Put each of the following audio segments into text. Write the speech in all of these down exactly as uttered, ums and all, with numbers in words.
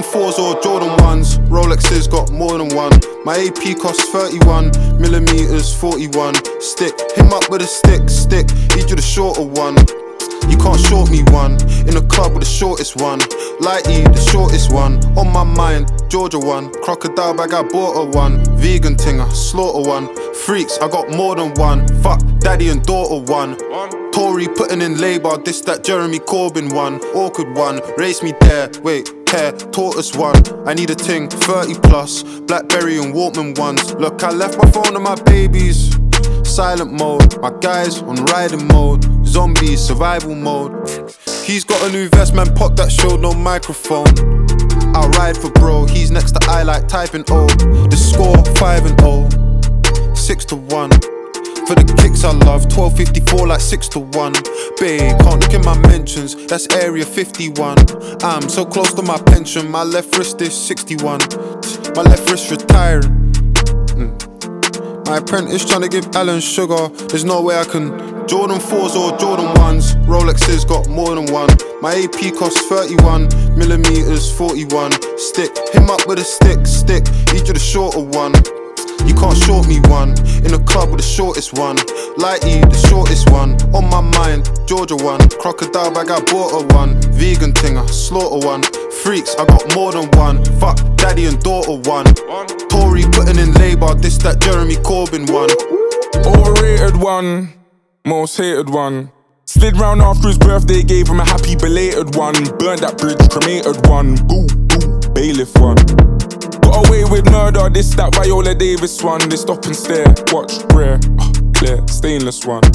fours or Jordan ones. Rolexes got more than one. My A P costs thirty-one millimeters, forty-one. Stick, him up with a stick, stick. Each you the shorter one. You can't short me one. In the club with the shortest one. Lighty, the shortest one. On my mind, Georgia one. Crocodile bag, I bought her one. Vegan ting, I slaughter one. Freaks, I got more than one. Fuck, daddy and daughter one. Tory putting in labour, this that Jeremy Corbyn one. Awkward one, race me there, wait, care, tortoise one. I need a ting, thirty plus, Blackberry and Walkman ones. Look, I left my phone and my babies silent mode, my guys on riding mode. Zombies, survival mode. He's got a new vest, man, pop that showed no microphone. I ride for bro, he's next to I like typing O. The score, five and oh, six to one. For the kicks I love, twelve fifty-four like six to one. Babe, can't look in my mentions, that's area fifty-one. I'm so close to my pension, my left wrist is sixty-one. My left wrist retiring. mm. My apprentice tryna give Alan sugar, there's no way I can. Jordan fours or Jordan ones, Rolexes got more than one. My A P costs thirty-one millimeters, forty-one. Stick, him up with a stick, stick. Each of the shorter one. You can't short me one. In the club with the shortest one. Lighty, the shortest one. On my mind, Georgia one. Crocodile bag, I bought her one. Vegan ting, I slaughter one. Freaks, I got more than one. Fuck, daddy and daughter one. Tory putting in labour, this that Jeremy Corbyn one. Overrated one, most hated one. Slid round after his birthday, gave him a happy belated one. Burnt that bridge, cremated one. Boo, boo, bailiff one. Got away with murder, this that Viola Davis one. They stop and stare, watch, rare, oh, clear, stainless one.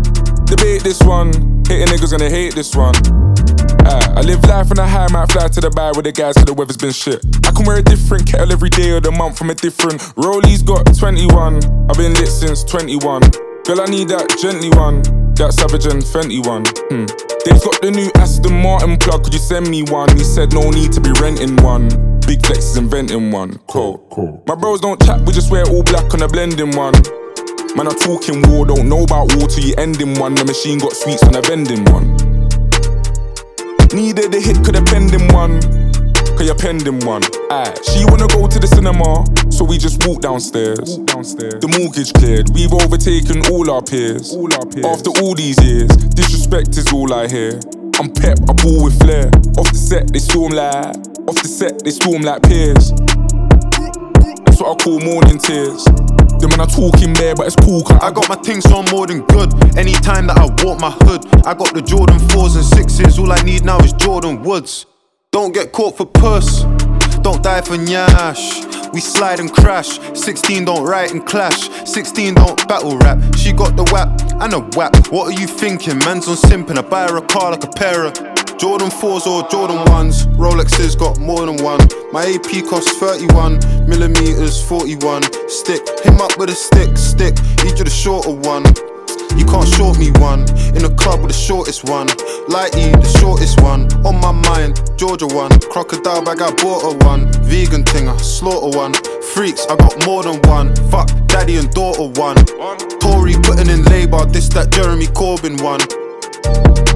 Debate this one, hating niggas gonna hate this one. uh, I live life on a high, might fly to the bar with the guys cause the weather's been shit. I can wear a different kettle every day of the month from a different. Rollies got twenty-one, I've been lit since twenty-one. Girl, I need that gently one, that Savage and Fenty one. hmm. They've got the new Aston Martin plug, could you send me one? He said no need to be renting one. Big Flex is inventing one. Cool, cool. My bros don't chat, we just wear all black on a blending one. Man, I'm talking war, don't know about war till you end in one. The machine got sweets on a vending one. Needed a hit, could have penned in one. Cause you're pending one. Aye. She wanna go to the cinema, so we just walk downstairs. Walk downstairs. The mortgage cleared, we've overtaken all our peers. All our peers. After all these years, disrespect is all I hear. I'm pep, I ball with flair. Off the set, they storm like. Off the set, they storm like peers. That's what I call morning tears. Them man are talking there, but it's cool. I got my things so more than good. Anytime that I walk my hood, I got the Jordan fours and sixes. All I need now is Jordan Woods. Don't get caught for puss, don't die for nyash. We slide and crash. Sixteen don't write and clash. Sixteen don't battle rap. She got the whap and a whap. What are you thinking? Man's on simping. I buy her a car like a pair of Jordan fours or Jordan ones. Rolexes got more than one. My A P costs thirty-one millimeters, forty-one. Stick, him up with a stick, stick. Each of the shorter one. You can't short me one. In the club with the shortest one. Lighty, the shortest one. On my mind, Georgia one. Crocodile bag, I bought her one. Vegan ting, I slaughter one. Freaks, I got more than one. Fuck, daddy and daughter one. Tory putting in labour, this that Jeremy Corbyn one.